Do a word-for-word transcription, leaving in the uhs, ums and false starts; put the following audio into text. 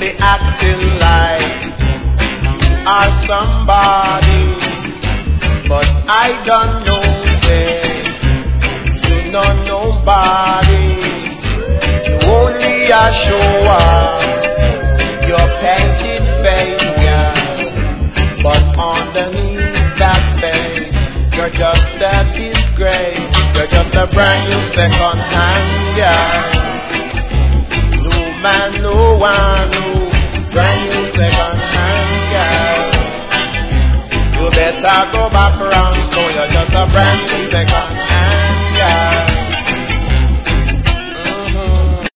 be acting like you are somebody, but I don't know where. You know nobody. You only a show up your painted face, yeah. But underneath that face, you're just a disgrace. You're just a brand new second hand, yeah. No man, no one, no brand new second hand, yeah. You better go back around, so you're just a brand new second